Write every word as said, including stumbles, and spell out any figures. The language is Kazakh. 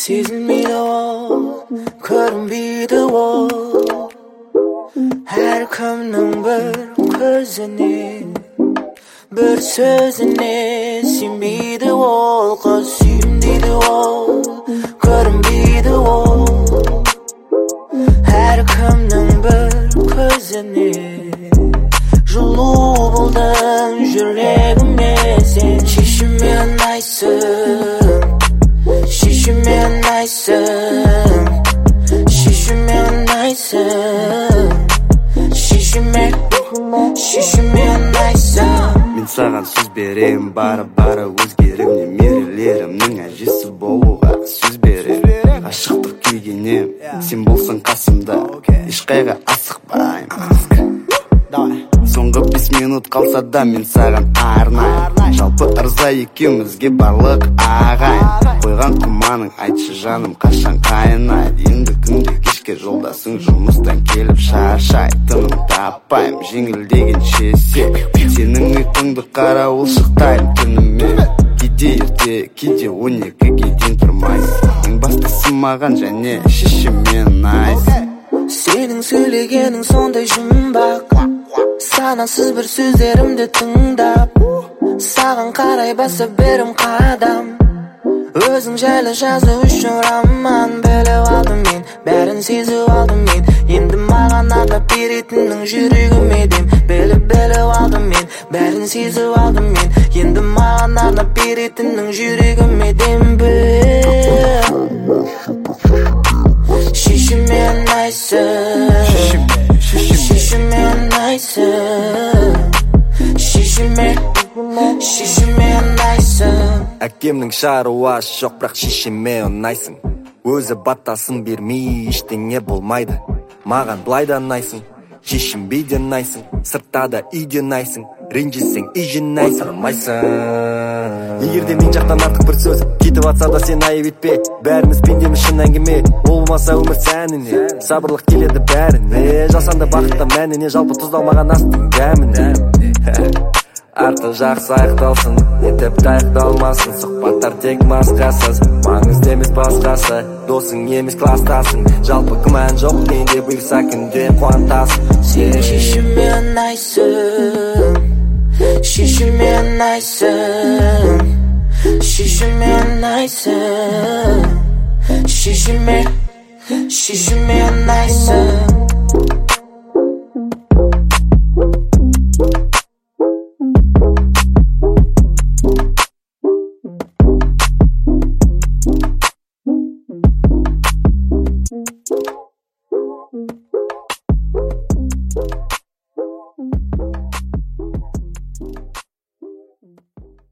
сезілмейді ол, көрінбейді ол. Әркімнің бір көзіне, бір сөзіне сенбейді ол. Қыз сүйім дейді ол, көрінбейді ол. Әркімнің бір көзіне, жылу болдың жүрегіме. Сен шешіме ұнайсың, шешіме ұнайсың, шешіме ұнайсың, шешіме, шешіме ұнайсың. Мен саған сөз берем, бары-бары өзгерем. Немерелерімнің әжесі болуға сөз берем. Ғашықтық күйгенем, сен болсаң қасымда, ешқайға асықпаймын. Соңғы бес минут қалса да мен саған арнайым. Жалпы ырза екеумізге барлық ағайын. Қойған құманың айтшы жаным қашан қайнайды. Енді күнде кешке жолдасың жұмыстан келіп шаршай. Тыным таппайым жеңілдегенше сен. Сенің ұйқыңды қарауылшықтаймын түнімен. Кейде ерте, кейде он екіге дейін тұрмайсың. Ең бастысы маған және шешіме ұнайсың. Сенің сөйлегенің сондай жұмбақ, санасыз бір сөздерімді тыңдап, саған қарай баса берім қадам. Өзің жайлы жазу үшін роман біліп алдым мен, бәрін сезіп алдым мен. Енді маған адап беретінің жүрегіме дем, біліп-біліп алдым мен, бәрін сезіп алдым мен. Енді маған адап беретінің жүрегіме дем біл. Шешіме ұнайсың, шешіме ұнайсың, шешіме, шешіме ұнайсың. Әкемнің шаруасы жоқ, бірақ шешеме ұнайсың. Өзі батасын бермей ештеңе болмайды. Маған былай да ұнайсың, шешінбей де ұнайсың. Сыртта да үйде ұнайсың, ренжісең үй жинайсың. Егерде мен жақтан артық бір сөз кетіп атса да сен айып етпе. Бәріміз пендеміз шын әңгіме, ол болмаса өмір сәніне. Сабырлық келеді бәріне, жасанды бақытта мәніне. Жалпы тұздалмаған астың дәміне. Артық жақсы аяқталсын, етіп таяқталмасын. Сұхбаттар тек масқасыз, маңызды емес басқасы. Досың емес кластасың, жалпы күмән жоқ. Менде бұйырса күнде қуантасың. Сен шешіме ұнайсың, шешіме ұнайсың, шешіме ұнайсың, шешіме, шешіме ұнайсың.